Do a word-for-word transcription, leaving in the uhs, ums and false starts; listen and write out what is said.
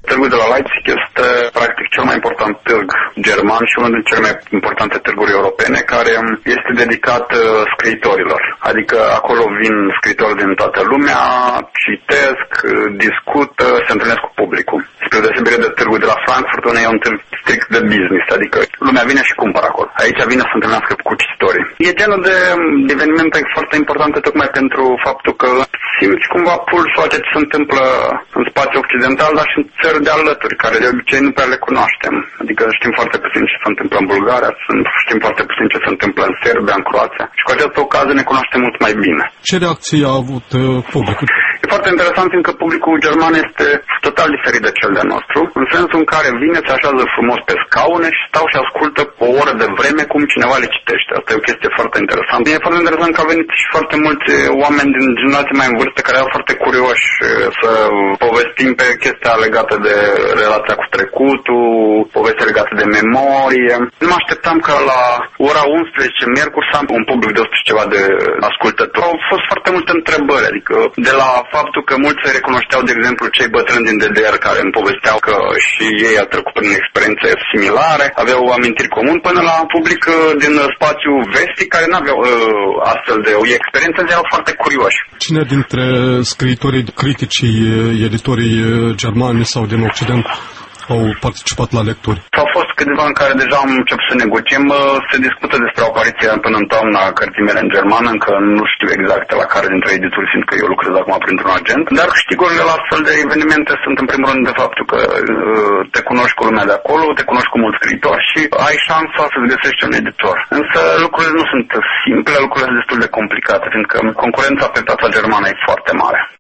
Târgul de la Leipzig este practic cel mai important târg german și unul dintre cele mai importante târguri europene, care este dedicat scriitorilor. Adică acolo vin scriitori din toată lumea, citesc, discută, se întâlnesc cu publicul. Spre deosebire de târgul de la Frankfurt, unde e un târg strict de business, adică lumea vine și cumpără acolo. Aici vine să se întâlnească cu cititorii. E genul de evenimente foarte importante tocmai pentru faptul că simți cumva pulsul a ce se întâmplă în spațiul occidental, dar și în țări de alături, care de obicei nu prea le cunoaștem. Adică știm foarte puțin ce se întâmplă în Bulgaria, știm foarte puțin ce se întâmplă în Serbia, în Croația. Și cu această ocazie ne cunoaștem mult mai bine. Ce reacție a avut uh, publicul? E foarte interesant, fiindcă publicul german este total diferit de cel de nostru, în sensul în care vine, se așează frumos pe scaune și stau și ascultă o oră de vreme cum cineva le citește. Asta e o chestie foarte interesantă. E foarte interesant că au venit și foarte mulți oameni din generații mai în vârstă care erau foarte curioși să povestim pe chestia legată de relația cu trecutul, povestea legată de memorie. Nu mă așteptam că la ora unsprezece miercuri să am un public de o sută ceva de ascultători. Au fost foarte multe întrebări, adică de la faptul că mulți se recunoșteau, de exemplu, cei bătrâni din D D R care îmi povesteau că și ei au trecut prin experiențe similare, aveau amintiri comuni, până la public din spațiu vestic care nu aveau uh, astfel de experiențe, erau foarte curioși. Cine dintre scriitorii, criticii, editorii germani sau din Occident au participat la lecturi? Au fost câțiva în care deja am început să negociem. Se discută despre o apariție până în toamna cărții mele în germană, încă nu știu exact la care dintre edituri, fiindcă eu lucrez acum printr-un agent. Dar câștigurile la astfel de evenimente sunt în primul rând de faptul că te cunoști cu lumea de acolo, te cunoști cu mulți scriitori și ai șansa să-ți găsești un editor. Însă lucrurile nu sunt simple, lucrurile sunt destul de complicate, fiindcă concurența pe piața germană e foarte mare.